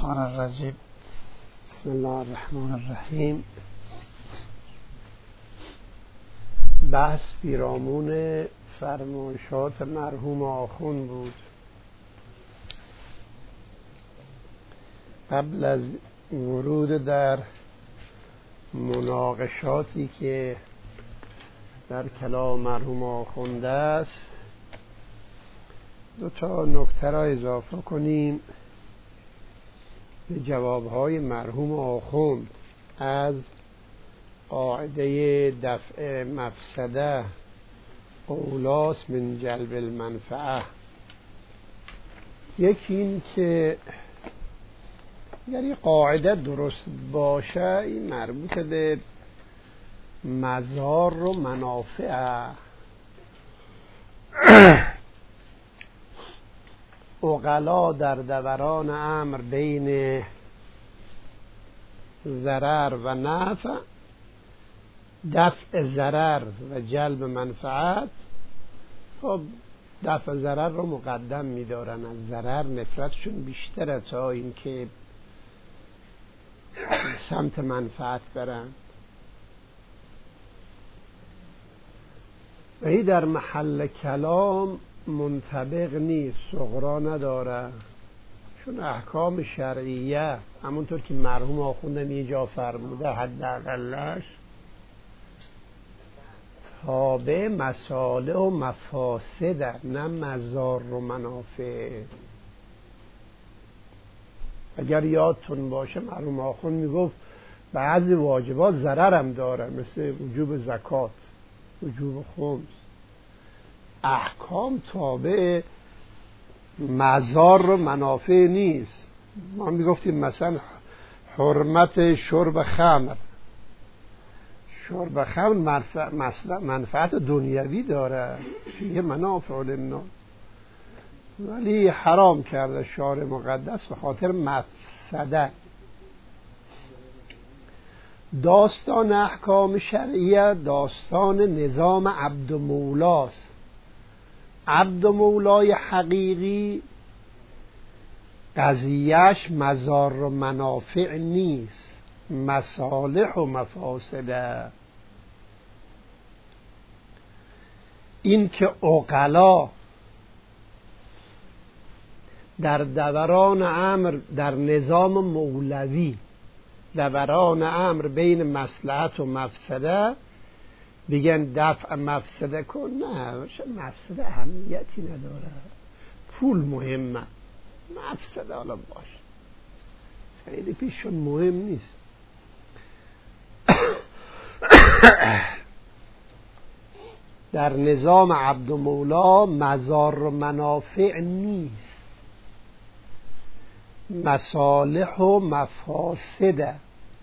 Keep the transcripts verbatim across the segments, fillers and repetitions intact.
الشیطان الرجیم. بسم الله الرحمن الرحیم. بحث پیرامون فرمایشات مرحوم آخوند بود. قبل از ورود در مناقشاتی که در کلام مرحوم آخوند است، دو تا نکته را اضافه کنیم به جوابهای مرحوم آخوند از قاعده دفع مفسده اولاس من جلب المنفعه. یکی این که اگر یه قاعده درست باشه، این مربوط به مضار و منافع. عقلا در دوران امر بین ضرر و نفع، دفع ضرر و جلب منفعت، خب دفع ضرر رو مقدم می‌دارن، از ضرر نفرتشون بیشتره تا اینکه سمت منفعت برن. و این در محل کلام منطبق نیست، صغرا نداره، چون احکام شرعیه همونطور که مرحوم آخوندم یه جا فرموده حداقلش تابع مصالح و مفاسد، نه مضار و منافع. اگر یادتون باشه مرحوم آخوند میگفت بعضی واجبات ضرر هم داره، مثل وجوب زکات، وجوب خمس. احکام تابع مضار و منافع نیست. ما میگفتیم مثلا حرمت شرب خمر، شرب خمر منفعت دنیوی داره، فیه منافع للناس، ولی حرام کرده شارع مقدس به خاطر مفسده. داستان احکام شرعیه داستان نظام عبد و مولاست. عبد و مولای حقیقی قضیهش مضار و منافع نیست، مصالح و مفاسده. این که عقلا در دوران امر در نظام مولوی، دوران امر بین مصلحت و مفسده، بگن دفع مفسده کن، نه، مفسده اهمیتی نداره، پول مهمه، مفسده حالا باش، خیلی پیشون مهم نیست. در نظام عبد و مولا مضار و منافع نیست، مصالح و مفاسده.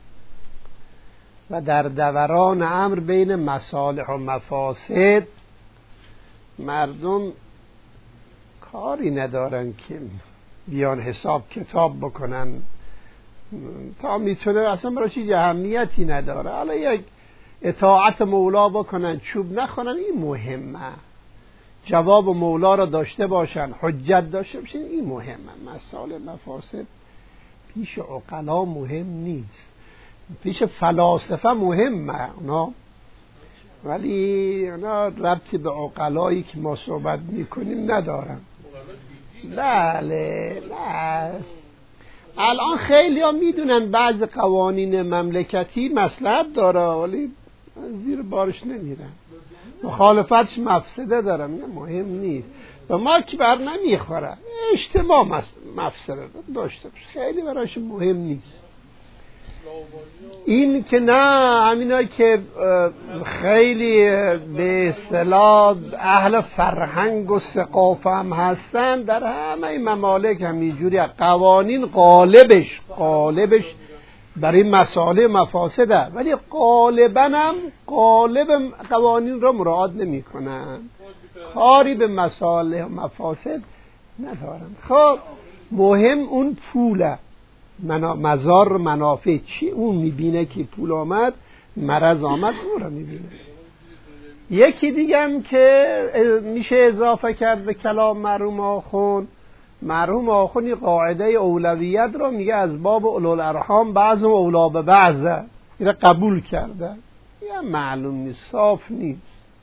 و در دوران امر بین مصالح و مفاسد مردم کاری ندارن که بیان حساب کتاب بکنن، تا میتونه اصلا برای چیز اهمیتی نداره، حالا یک اطاعت مولا بکنن، چوب نخونن، این مهمه. جواب مولا را داشته باشن، حجت داشته باشن، این مهمه. مصالح مفاسد پیش عقلا مهم نیست، پیش فلاسفه مهمه اونا، ولی اونا ربطی به عقلایی که ما صحبت میکنیم ندارن. بله نه، الان خیلی ها میدونن بعض قوانین مملکتی مصلحت داره، ولی زیر بارش نمیرن، مخالفتش مفسده داره، مهم نیست. و ما که بر نمیخوره، اجتماع مفسده داشته باشه، خیلی براش مهم نیست. این که نه، همینایی که خیلی به اصطلاح اهل فرهنگ و ثقافت هم هستن، در همه ممالک همینجوری قوانین غالبش غالبش برای مسائل مفاسده، ولی غالبا هم غالب قوانین را مراعات نمی کنن، کاری به مسائل مفاسد ندارن. خب مهم اون پوله، مضار منافع چی؟ اون میبینه که پول آمد، مرض آمد، اون رو میبینه. یکی دیگه هم که میشه اضافه کرد به کلام مرحوم آخوند، مرحوم آخوندی قاعده اولویت رو میگه از باب اولوالارحام بعض و اولا به بعضه، این قبول کرده. یه معلوم نیست، صاف نیست.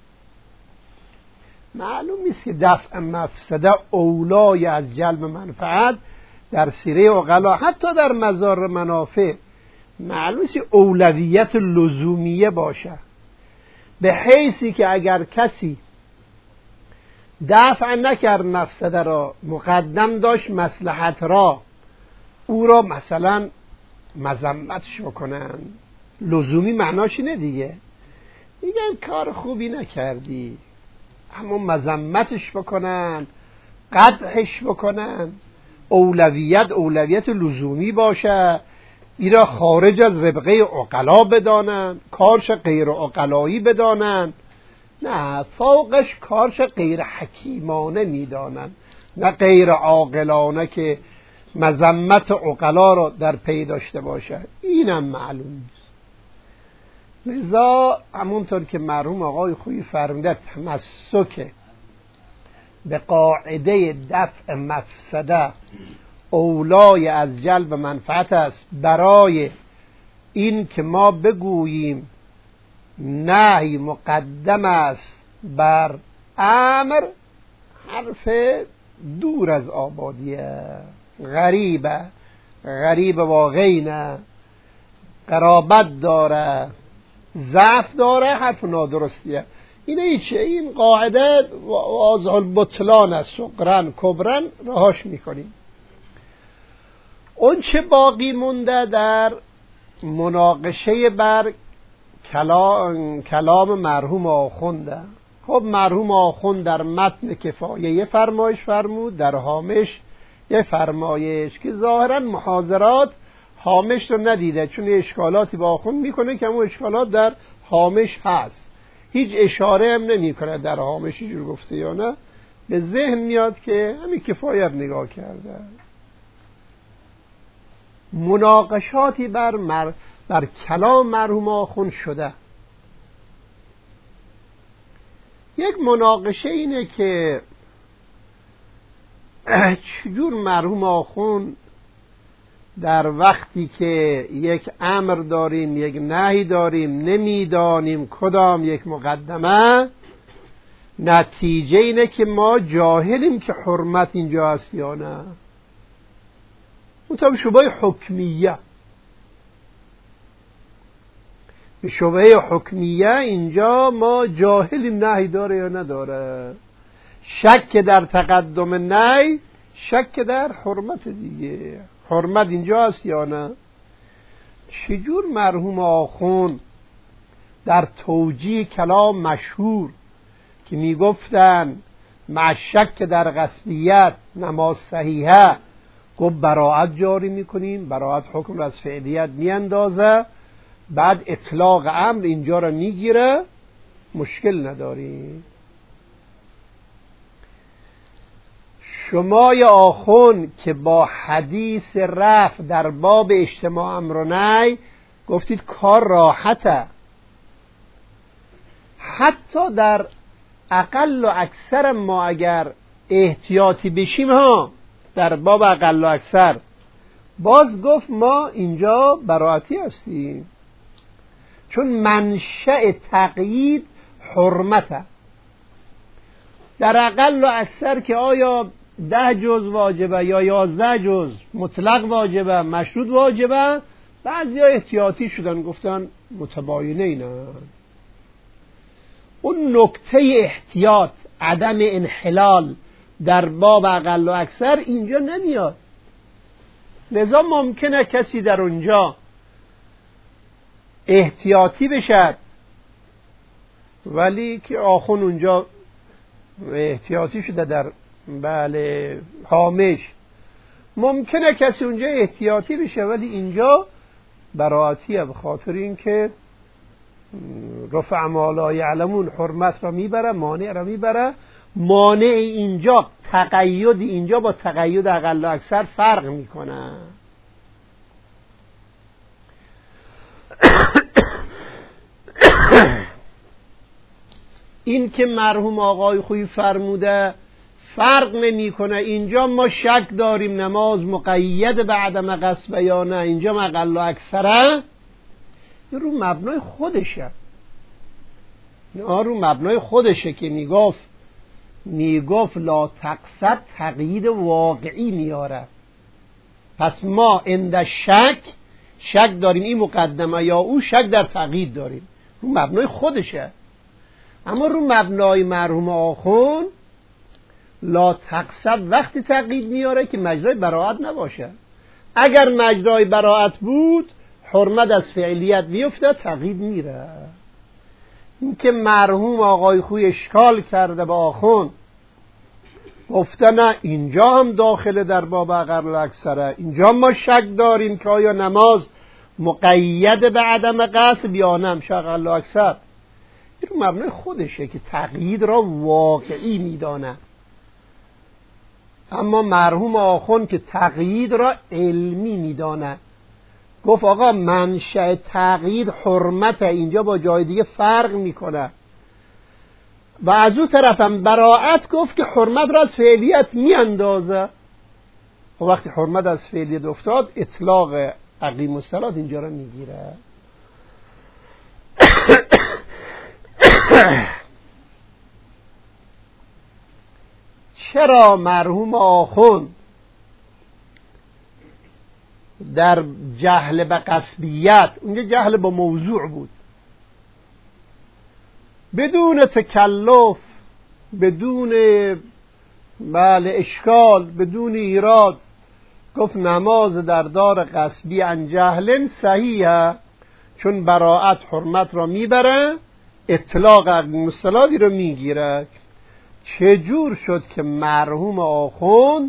معلوم نیست که دفع مفسده اولای از جلب منفعت در سیره عقلا، حتی در مزار منافع معلوم نیست اولویت لزومیه باشه، به حیثی که اگر کسی دفع نکرد مفسده را، مقدم داشت مصلحت را، او را مثلا مذمتش بکنن، لزومی معناش اینه دیگه، میگن کار خوبی نکردی، اما مذمتش بکنن، قدحش بکنن، اولویت اولویت لزومی باشه، ایرا خارج از ربقه عقلا بدانن، کارش غیر عقلایی بدانن، نه فوقش کارش غیر حکیمانه میدانن، نه غیر عاقلانه که مذمت عقلا را در پی داشته باشه. اینم معلوم نیست. لذا همونطور که مرحوم آقای خویی فرموده، تمسک به قاعده دفع مفسده اولای از جلب منفعت است، برای این که ما بگوییم نهی مقدم است بر امر، حرف دور از آبادیه، غریبه، غریب واقعی نه، قرابت داره، ضعف داره، حرف نادرستیه. این ایچه؟ این قاعده واضح البطلان است، صغرن کبرن رهاش میکنیم. اون چه باقی مونده در مناقشه بر کلام, کلام مرحوم آخونده. خب مرحوم آخوند در متن کفایه یه فرمایش فرمود، در هامش یه فرمایش که ظاهرا محاضرات هامش رو ندیده، چون اشکالاتی با آخوند میکنه که همون اشکالات در هامش هست، هیچ اشاره هم نمی کنه در هامش جور گفته یا نه، به ذهن میاد که همین کفایه نگاه کرده. مناقشاتی بر, مر... بر کلام مرحوم آخوند شده. یک مناقشه اینه که چجور مرحوم آخوند در وقتی که یک امر داریم یک نهی داریم نمیدانیم کدام یک مقدمه، نتیجه اینه که ما جاهلیم که حرمت اینجا هست یا نه. اون شبهه حکمیه، به شبهه حکمیه اینجا ما جاهلیم نهی داره یا نداره، شک در تقدم نهی، شک در حرمت دیگه، حرمت اینجا هست یا نه. چجور مرحوم آخوند در توجیه کلام مشهور که میگفتن مع شک در غصبیت نماز صحیحه، گفت براعت جاری میکنیم، براعت حکم از فعلیت میاندازه، بعد اطلاق امر اینجا رو میگیره، مشکل نداریم. شما یا آخوند که با حدیث رفع در باب اجتماع امر و نهی گفتید کار راحته، حتی در اقل و اکثر ما اگر احتیاطی بشیم ها در باب اقل و اکثر، باز گفت ما اینجا براعتی هستیم، چون منشأ تقیید حرمته. در اقل و اکثر که آیا ده جز واجبه یا یازده جز مطلق واجبه مشروط واجبه، بعضی ها احتیاطی شدن گفتن متباینه اینا. اون نکته احتیاط، عدم انحلال در باب اقل و اکثر اینجا نمیاد. لذا ممکنه کسی در اونجا احتیاطی بشد، ولی که آخون اونجا احتیاطی شده در بله هامش، ممکنه کسی اونجا احتیاطی بشه ولی اینجا براعتیه، به خاطر اینکه رفع ما لا یعلمون حرمت را میبره، مانع را میبره. مانع اینجا تقید اینجا با تقید اقل و اکثر فرق میکنه. این که مرحوم آقای خویی فرموده فرق نمیکنه اینجا ما شک داریم نماز مقید به عدم قصد یا نه، اینجا اقل و اکثره، رو مبنای خودشه، نه رو مبنای خودشه که میگفت میگفت لا تقصد تقیید واقعی میاره. پس ما عند شک شک داریم این مقدمه یا او شک در تقیید داریم، رو مبنای خودشه. اما رو مبنای مرحوم آخوند لا تقصد وقتی تقیید میاره که مجرای براعت نباشه. اگر مجرای براعت بود حرمت از فعلیت میفته، تقیید میره. این که مرحوم آقای خوی اشکال کرده با آخوند، گفته نه اینجا هم داخل در باب اقل و اکثره، اینجا ما شک داریم که آیا نماز مقید به عدم قصد یا نه میشه اقل و اکثر. این رو مبنای خودشه که تقیید را واقعی میدانه. اما مرحوم آخوند که تقیید را علمی میدانه، گفت آقا منشأ تقیید حرمت، اینجا با جای دیگه فرق میکنه. و از اون طرفم براعت گفت که حرمت را از فعلیت میاندازه. و وقتی حرمت از فعلیت افتاد اطلاق اقیم الصلاة اینجا را میگیره. چرا مرحوم آخوند در جهل به قصبیت، اونجا جهل با موضوع بود، بدون تکلف، بدون بله اشکال، بدون ایراد، گفت نماز در دار قصبی عن جهل صحیحه، چون براعت حرمت را میبره، اطلاق اقیم الصلاة رو میگیره. چجور شد که مرحوم آخوند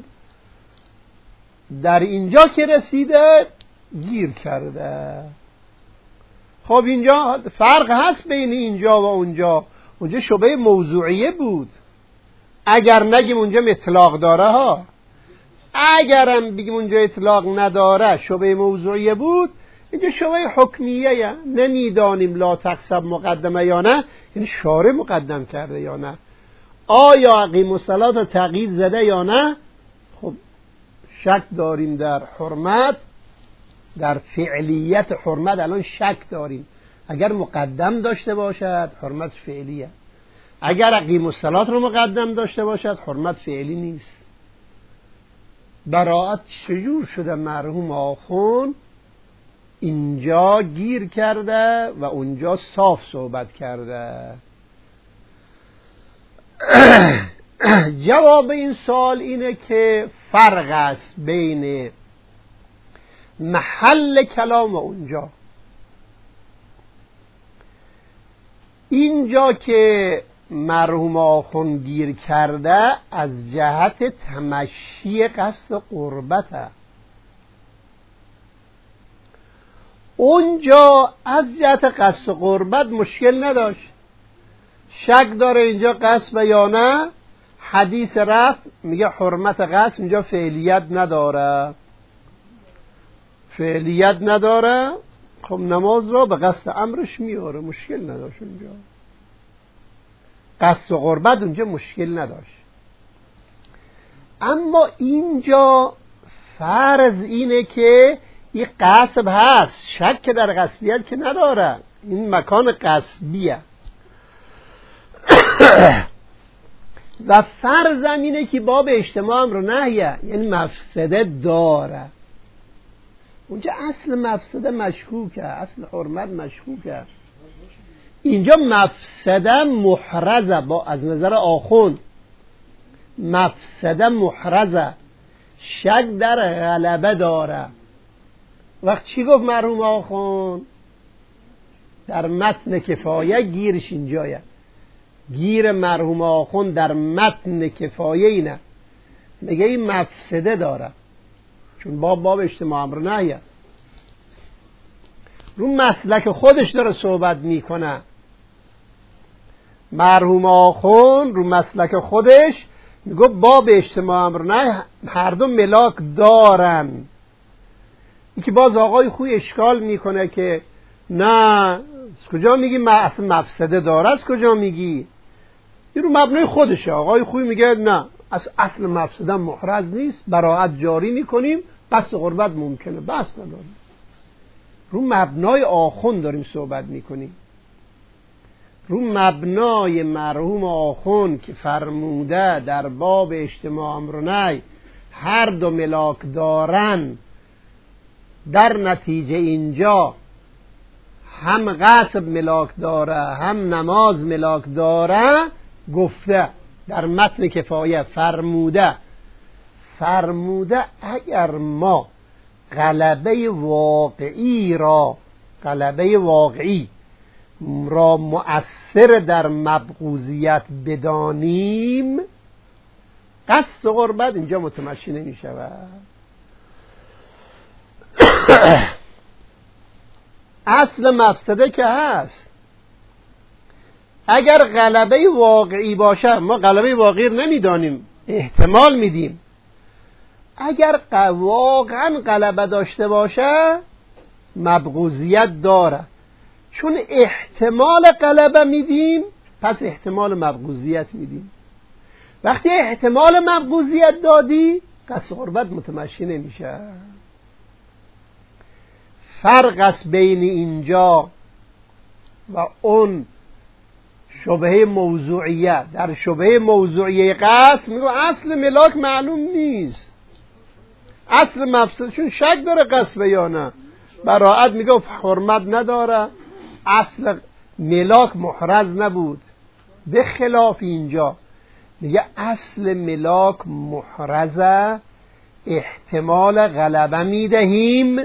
در اینجا که رسیده گیر کرده؟ خب اینجا فرق هست بین اینجا و اونجا. اونجا شبهه موضوعیه بود، اگر نگیم اونجا اطلاق داره ها، اگرم بگیم اونجا اطلاق نداره شبهه موضوعیه بود. اینجا شبهه حکمیه، نمیدانیم لا تقصد مقدمه یا نه، یعنی شارع مقدم کرده یا نه، آیا اقیم الصلاة تقیید زده یا نه. خب شک داریم در حرمت، در فعلیت حرمت الان شک داریم. اگر مقدم داشته باشد حرمت فعلیه، اگر اقیم الصلاة رو مقدم داشته باشد حرمت فعلی نیست. براعت چجور شده مرحوم آخوند اینجا گیر کرده و اونجا صاف صحبت کرده؟ جواب این سوال اینه که فرق است بین محل کلام و اونجا. اینجا که مرحوم آخوند گیر کرده از جهت تمشی قصد قربته، اونجا از جهت قصد قربت مشکل نداشت، شک داره اینجا قصد یا نه، حدیث رفت میگه حرمت قصد اینجا فعلیت نداره، فعلیت نداره. خب نماز را به قصد امرش میاره، مشکل نداشت اونجا، قصد و قربت اونجا مشکل نداشت. اما اینجا فرض اینه که این قصب هست، شک در قصبیت که نداره، این مکان قصبیه. و فرضم اینه که باب اجتماع امر و نهیه، یعنی مفسده داره. اونجا اصل مفسده مشکوکه، اصل حرمت مشکوکه. اینجا مفسده محرزه، با از نظر آخوند مفسده محرزه، شک در غلبه داره. وقت چی گفت مرحوم آخوند؟ در متن کفایه گیرش اینجایه. گیر مرحوم آخوند در متن کفایه اینه، میگه این مفسده داره، چون باب باب اجتماع امر نهیه، رو مسلک خودش داره صحبت میکنه. مرحوم آخوند رو مسلک خودش میگه باب اجتماع امر نهی هر دو ملاک دارن. این که باز آقای خوی اشکال میکنه که نه، از کجا میگی ما اصلا مفسده داره، از کجا میگی؟ این رو مبنای خودشه. آقای خوی میگه نه، از اصل مفسده محرز نیست، براءت جاری میکنیم، قصد قربت ممکنه، بس نداریم. رو مبنای آخوند داریم صحبت میکنیم، رو مبنای مرحوم آخوند که فرموده در باب اجتماع امر و نهی هر دو ملاک دارن، در نتیجه اینجا هم غصب ملاک داره هم نماز ملاک داره. گفته در متن کفایه فرموده فرموده اگر ما غلبه واقعی را غلبه واقعی را مؤثر در مبغوضیت بدانیم، قصد قربت اینجا متمشی نمی شود. اصل مفسده که هست، اگر غلبه واقعی باشه، ما غلبه واقعی نمیدانیم، احتمال میدیم. اگر واقعا غلبه داشته باشه مبغوضیت داره، چون احتمال غلبه میدیم پس احتمال مبغوضیت میدیم. وقتی احتمال مبغوضیت دادی قصد قربت متمشی نمیشه. فرق است بین اینجا و اون شبهه موضوعیه. در شبهه موضوعیه قصد میگو اصل ملاک معلوم نیست، اصل مفسد، چون شک داره قصد یا نه. براءت میگه حرمت نداره، اصل ملاک محرز نبود. به خلاف اینجا میگه اصل ملاک محرزه، احتمال غلبه میدهیم.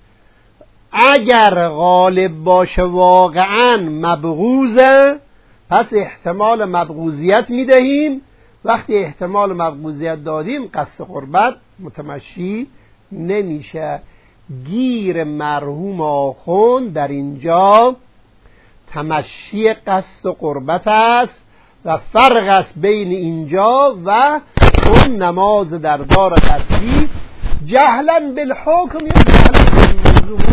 اگر غالب باشه واقعا مبغوضه پس احتمال مبغوضیت میدهیم. وقتی احتمال مبغوضیت دادیم قصد قربت متمشی نمیشه. گیر مرحوم آخوند در اینجا تمشی قصد قربت است و فرق است بین اینجا و اون نماز در دار قصدی. جهلا بالحکم یا جهلا بالموضوع.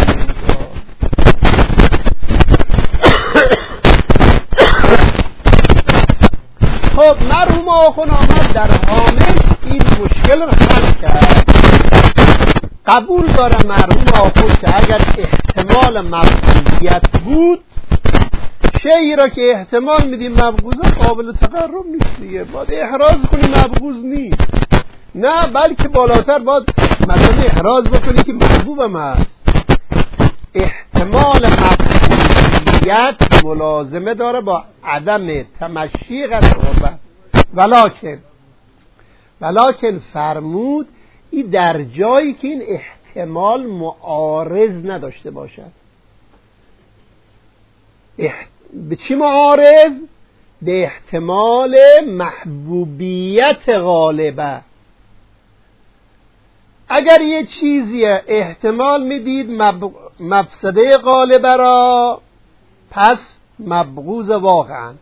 خب مرحوم آخوند آمد در هامش این مشکل رو حل کرد. قبول داره مرحوم آخوند که اگر احتمال مبغوضیت بود، شیعی را که احتمال میدیم مبغوضه قابل تقرب نیست دیگه، باید احراز کنی مبغوض نیست، نه بلکه بالاتر باید مثلا احراز بکنی که محبوبم هست. احتمال مبغوضیت ملازمه داره با عدم تمشی قصد قربت. ولکن ولکن فرمود این در جایی که این احتمال معارض نداشته باشد. اح... به چی معارض؟ به احتمال محبوبیت غالبه. اگر یه چیزی احتمال میدید مب... مفسده غالبه را، پس مبغوض واقعا.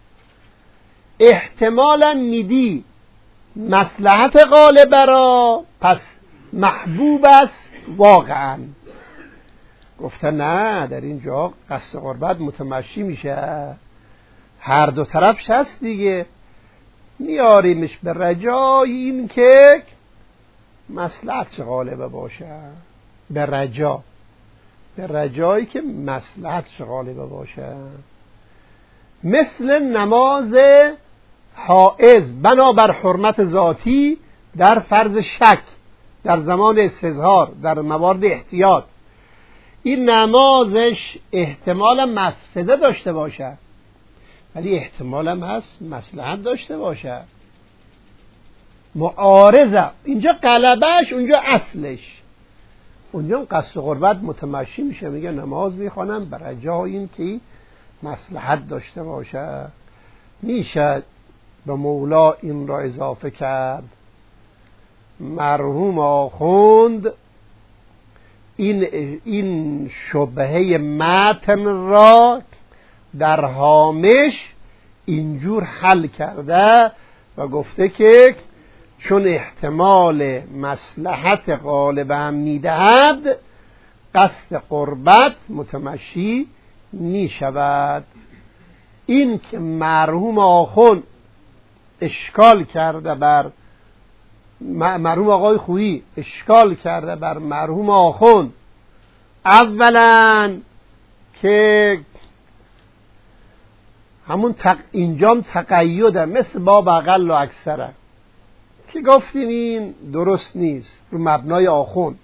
احتمالا میدی مصلحت غالبه را، پس محبوب است واقعا. گفته نه، در اینجا قصد قربت متمشی میشه، هر دو طرفش هست دیگه. میاریمش به رجای این که مصلحت غالبه باشه، به رجا به رجایی که مصلحت غالبه باشه. مثل نماز حائض بنابر حرمت ذاتی در فرض شک، در زمان استظهار، در موارد احتیاط، این نمازش احتمال مفسده داشته باشه ولی احتمال هم هست مصلحت داشته باشه. معارضه اینجا قلبش، اونجا اصلش. اونجا قصد قربت متمشی میشه، میگه نماز میخوانم برای جای این که مصلحت داشته باشه. میشه به مولا این را اضافه کرد. مرحوم آخوند این این شبهه متن را در هامش اینجور حل کرده و گفته که چون احتمال مصلحت غالبه هم میدهد قصد قربت متمشی می شود. این که مرحوم آخوند اشکال کرده بر مرحوم آقای خویی، اشکال کرده بر مرحوم آخوند. اولا که همون تق... اینجام تقییده مثل باب اقل و اکثره که گفتیم این درست نیست رو مبنای آخوند.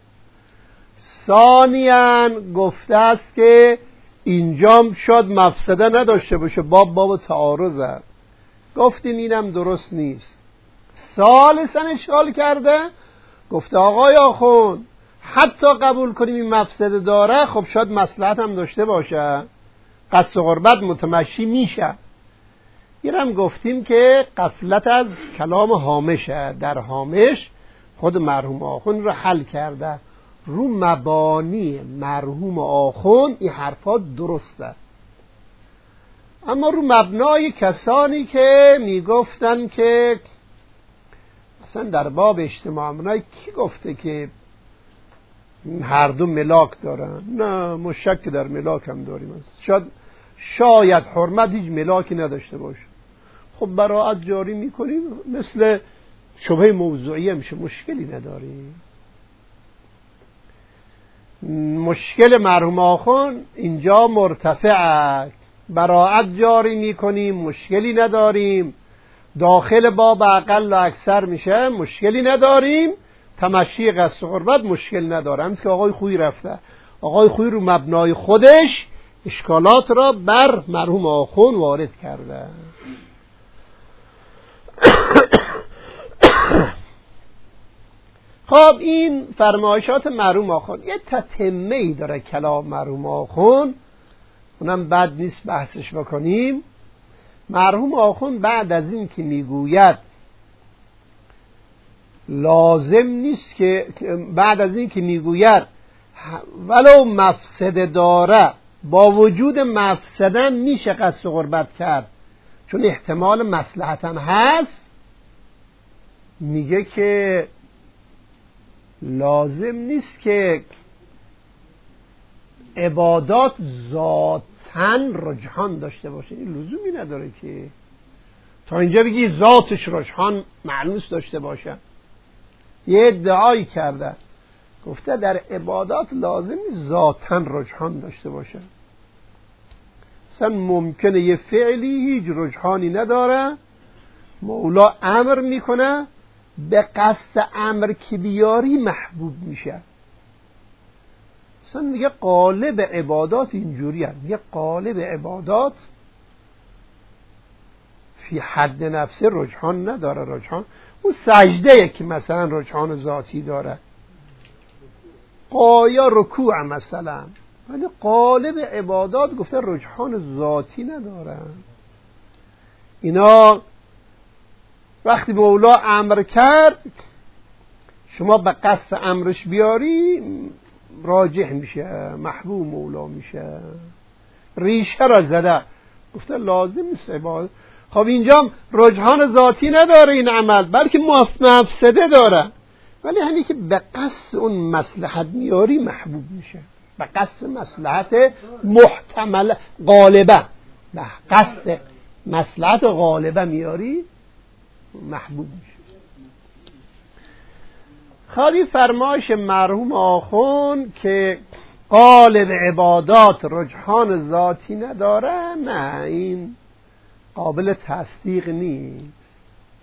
ثانیاً گفته است که اینجام شاید مفسده نداشته باشه، باب باب تعارضه، گفتیم اینم درست نیست. ثالثاً اشکال کرده، گفته آقای آخوند حتی قبول کنیم این مفسده داره، خب شاید مصلحت هم داشته باشه، قصد و قربت متمشی میشه. اینم گفتیم که غفلت از کلام هامشه، در هامش خود مرحوم آخوند رو حل کرده. رو مبانی مرحوم آخوند این حرفات درسته، اما رو مبنای کسانی که میگفتن که مثلا در باب اجتماع امنای کی گفته که هر دو ملاک دارن؟ نه، ما شک در ملاک هم داریم. شاید شاید حرمت هیچ ملاکی نداشته باشه. خب براعت جاری میکنیم، مثل شبهه موضوعی میشه، مشکلی نداریم. مشکل مرحوم آخوند اینجا مرتفعه، براعت جاری میکنیم، مشکلی نداریم. داخل باب اقل و اکثر میشه، مشکلی نداریم. تمشی قصد و قربت مشکل نداره. همین که آقای خویی رفته، آقای خویی رو مبنای خودش اشکالات را بر مرحوم آخوند وارد کرده. خب این فرمایشات مرحوم آخوند یه تتمه ای داره کلام مرحوم آخوند، اونم بد نیست بحثش بکنیم. مرحوم آخوند بعد از این که میگوید لازم نیست که، بعد از این که میگوید ولو مفسده داره با وجود مفسده میشه قصد و قربت کرد چون احتمال مصلحت هم هست، میگه که لازم نیست که عبادات ذاتاً رجحان داشته باشه. این لزومی نداره که تا اینجا بگی ذاتش رجحان معنوس داشته باشه. یه ادعایی کرده، گفته در عبادات لازم نیست ذاتاً رجحان داشته باشه. اصلا ممکنه یه فعلی هیچ رجحانی نداره، مولا امر میکنه، به قصد امر که بیاری محبوب میشه. اصلا میگه قالب عبادات اینجوری هم، میگه قالب عبادات فی حد نفسه رجحان نداره. رجحان اون سجده که مثلا رجحان ذاتی داره، قایا رکوع مثلا، ولی قالب عبادات گفته رجحان ذاتی نداره. اینا وقتی مولا امر کرد شما به قصد امرش بیاری راجح میشه، محبوب مولا میشه. ریشه را زده، گفته لازم نیست عبادت. خب اینجا رجحان ذاتی نداره این عمل، بلکه مفسده داره، ولی همین که به قصد اون مصلحت میاری محبوب میشه. به قصد مصلحت محتمل غالبه، به قصد مصلحت غالبه میاری محبوب میشه. خواهی فرمایش مرحوم آخوند که قالب عبادات رجحان ذاتی نداره، نه، این قابل تصدیق نیست.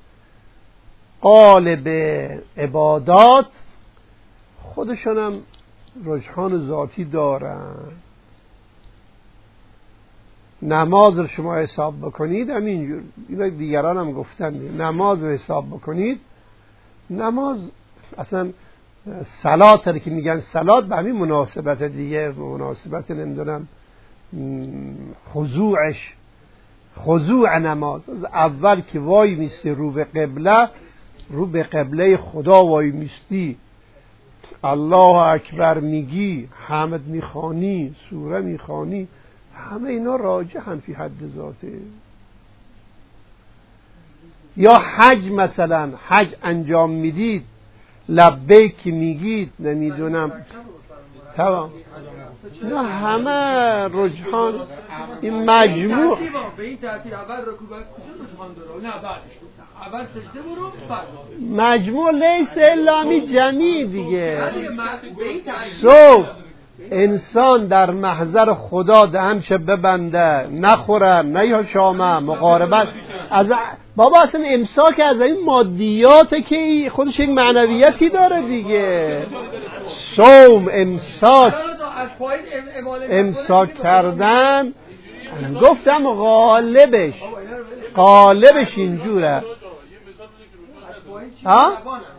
قالب عبادات خودشونم رجحان ذاتی دارن. نماز رو شما حساب بکنید همینجور، اینا دیگران هم گفتن، نماز رو حساب بکنید، نماز اصلا صلات رو که میگن صلات به همین مناسبت دیگه، مناسبت نمیدونم خضوعش، خضوع نماز از اول که وای میستی رو به قبله، رو به قبله خدا وای میستی، الله اکبر میگی، حمد میخوانی، سوره میخوانی، همه اینا راجحن فی حد ذاته. یا حج مثلا، حج انجام میدید لبیک میگید، نمیدونم تمام، نه همه رجحان این مجموع به این ترتیب اول رکوع کجا رجحان داره؟ نه بعدش اول سجده برو مجموع لیس الامی جمعی دیگه. صبح انسان در محضر خدا دهنچه ببنده، نخوره، نه یا شامه، مقاربت از بابا اصلا امساک از این مادیاته که خودش یک معنویتی داره دیگه. صوم امساک امساک کردن گفتم غالبش غالبش اینجوره. ها؟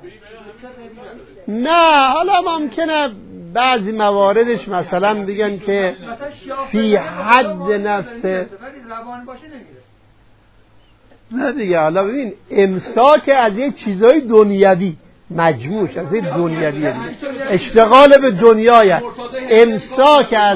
نه حالا ممکنه بعضی مواردش مثلا دیگن که فی حد نفسه نه دیگه. حالا ببین امساک از یک چیزای دنیوی مجموعش از یک دنیوی اشتغال به دنیای امساک از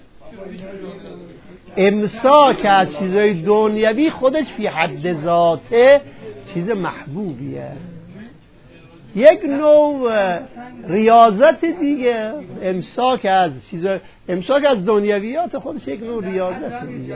امساک از چیزای دنیوی خودش فی حد ذاته چیز محبوبیه، یک نوع ریاضت دیگه. امساک از چیزای امساک از دنیویات خودش یک نوع ریاضت دیگه.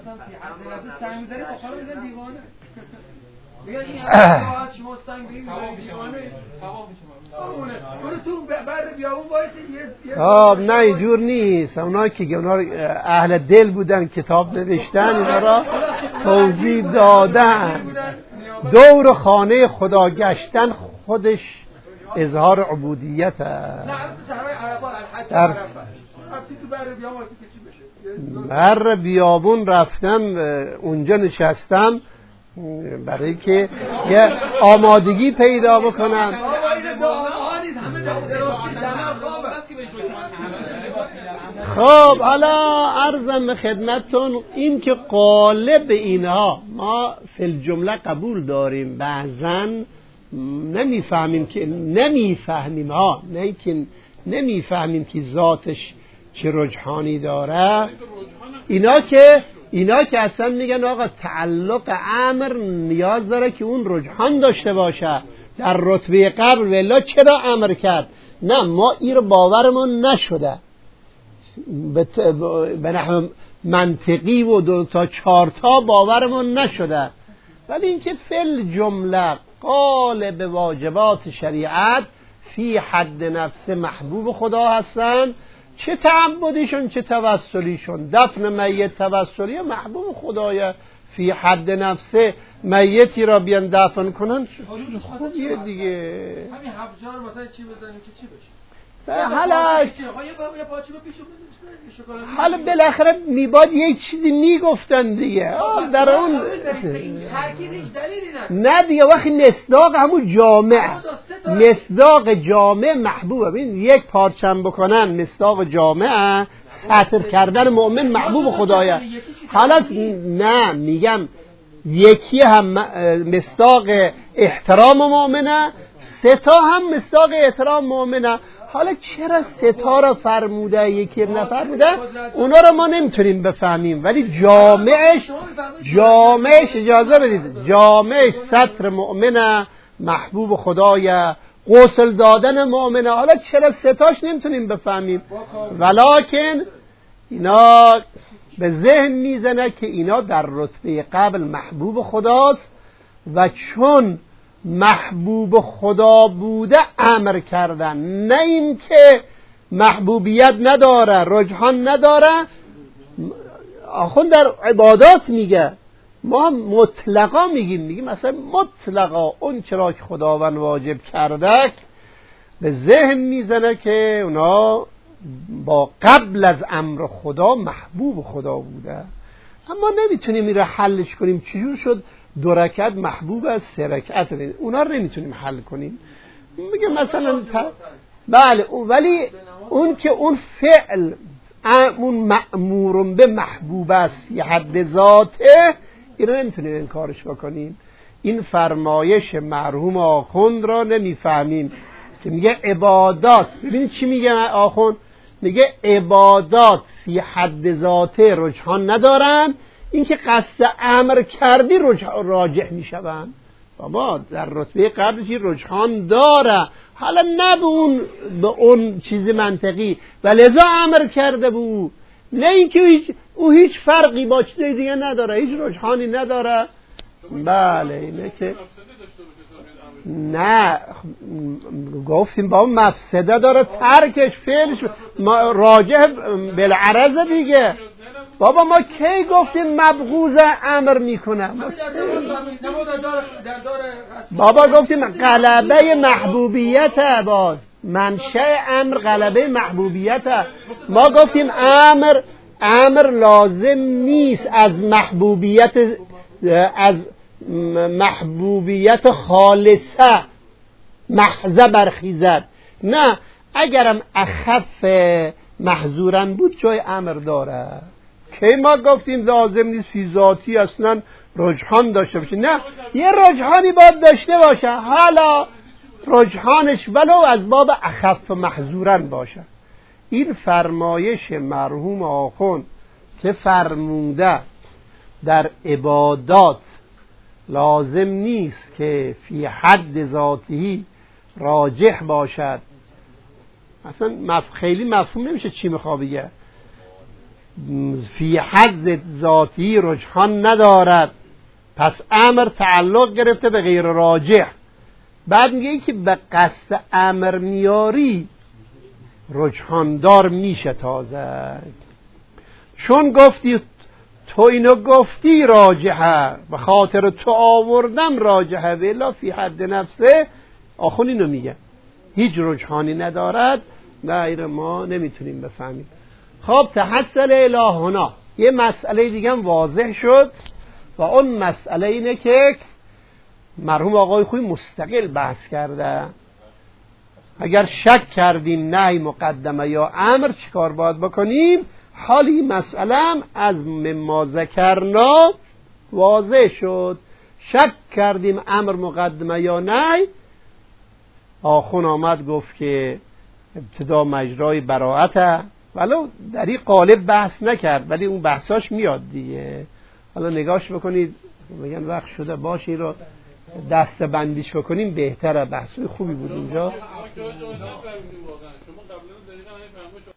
آه نه اینجور نیست. اونا که اونا اهل دل بودن کتاب نوشتن اینا را توضیح دادن. دور خانه خدا گشتن خودش اظهار عبودیت در بر بیابون رفتم اونجا نشستم برای که یه آمادگی پیدا بکنم. خب حالا عرضم خدمتون این که قالب اینها ما فی الجمله قبول داریم، بعضا نمیفهمیم که نمیفهمیم ها نه که نمیفهمیم که ذاتش چه رجحانی داره. اینا که اینا که اصلا میگن آقا تعلق امر نیاز داره که اون رجحان داشته باشه در رتبه قبل، ولی چرا امر کرد؟ نه ما این رو باورمون نشده به نحو منطقی و دو تا چهار تا باورمون نشده. ولی اینکه فل جمله قالب واجبات شریعت فی حد نفس محبوب خدا هستن، چه تعبدیشون چه توسلیشون. دفن میت توسلی محبوب خدایه، فی حد نفسه میتی را بیان دفن کنن خوبیه دیگه. همین حفجار مثلا چی بزنیم که چی بشه؟ حالا حالا بالاخره میباد یک چیزی میگفتن دیگه در اون نه دیگه. وقتی مصداق همون جامع مصداق جامع محبوبه. ببین یک پارچم بکنن مصداق جامع سطر کردن مؤمن محبوب خدایه. حالا نه میگم یکی هم مصداق احترام مؤمنه، سه تا هم مصداق احترام مؤمنه. حالا چرا ستا فرموده یکی نفرموده اونا رو ما نمیتونیم بفهمیم، ولی جامعش جامعش اجازه بدید جامعش سطر مؤمنه محبوب خدایه، غسل دادن مؤمنه. حالا چرا ستاش نمیتونیم بفهمیم، ولکن اینا به ذهن میزنه که اینا در رتبه قبل محبوب خداست و چون محبوب خدا بوده امر کردن، نه این که محبوبیت نداره رجحان نداره. آخون در عبادات میگه ما مطلقا میگیم میگیم مثلا مطلقا اون چرا که خداوند واجب کرده به ذهن میزنه که اونا با قبل از امر خدا محبوب خدا بوده. اما نمیتونیم این رو حلش کنیم چجور شد دو رکعت محبوب از سه رکعت، اونا رو نمیتونیم حل کنیم. میگه مثلا بله ولی اون که اون فعل اون مأمور به محبوب است یه حد ذاته، این رو نمیتونیم انکارش بکنیم. این فرمایش مرحوم آخوند را نمیفهمیم که میگه عبادات. ببینید چی میگه آخوند، میگه عبادات فی حد ذاته رجحان ندارن، این که قصد امر کردی راجح میشوند. بابا در رتبه قبلش رجحان داره، حالا نه به اون به اون چیز منطقی و لذا امر کرده بود، نه اینکه هیچ او هیچ فرقی با چیز دیگه نداره، هیچ رجحانی نداره. بله اینه که نه گفتیم بابا مفسده داره ترکش فعلش ما راجع بالعرض دیگه. بابا ما کی گفتیم مبغوض امر میکنه؟ بابا گفتیم غلبه محبوبیت، باز منشأ امر غلبه محبوبیت. ما گفتیم امر امر لازم نیست از محبوبیت از محبوبیت خالصه محضه برخیزد. نه، اگرم اخف محظورن بود جای امر داره. که ما گفتیم لازم نیست فی ذاتی اصلا رجحان داشته باشه. نه، یه رجحانی باید داشته باشه، حالا رجحانش ولو از باب اخف محظورن باشه. این فرمایش مرحوم آخوند که فرموده در عبادات لازم نیست که فی حد ذاتی راجح باشد، اصلا مف... خیلی مفهوم نمیشه چی میخواد بگه. فی حد ذاتی رجحان ندارد، پس امر تعلق گرفته به غیر راجح. بعد میگه که به قصد امر میاری رجحاندار میشه تازه، چون گفتی تو اینو گفتی راجحه، به خاطر تو آوردم راجحه، ولی فی حد نفسه آخون اینو میگه هیچ رجحانی ندارد. غیر ما نمیتونیم بفهمیم. خب تحصل الی هنا یه مسئله دیگه هم واضح شد و اون مسئله اینه که مرحوم آقای خوی مستقل بحث کرده. اگر شک کردیم نهی مقدمه یا امر چیکار باید بکنیم؟ حال این مسئله هم از مما ذکرنا واضح شد. شک کردیم امر مقدمه یا نهی، آخون آمد گفت که ابتدا مجرای براعته، ولو در این قالب بحث نکرد ولی اون بحثاش میاد دیگه. حالا نگاش بکنید، میگن وقت شده باشه رو دسته بندیش بکنیم بهتره. بحثای خوبی بود اونجا.